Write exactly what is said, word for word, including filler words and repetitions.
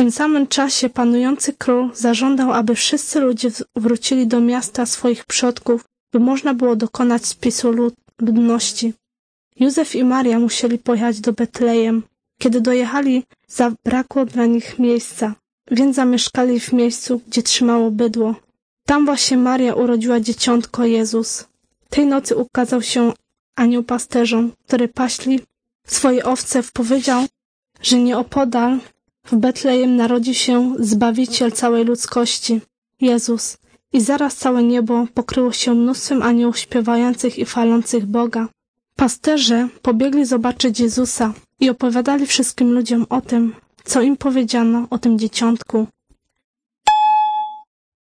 tym samym czasie panujący król zażądał, aby wszyscy ludzie wrócili do miasta swoich przodków, by można było dokonać spisu ludności. Józef i Maria musieli pojechać do Betlejem. Kiedy dojechali, zabrakło dla nich miejsca, więc zamieszkali w miejscu, gdzie trzymało bydło. Tam właśnie Maria urodziła dzieciątko Jezus. Tej nocy ukazał się anioł pasterzom, który paśli swoje owce, powiedział, że nieopodal w Betlejem narodzi się Zbawiciel całej ludzkości, Jezus. I zaraz całe niebo pokryło się mnóstwem aniołów śpiewających i chwalących Boga. Pasterze pobiegli zobaczyć Jezusa i opowiadali wszystkim ludziom o tym, co im powiedziano o tym dzieciątku.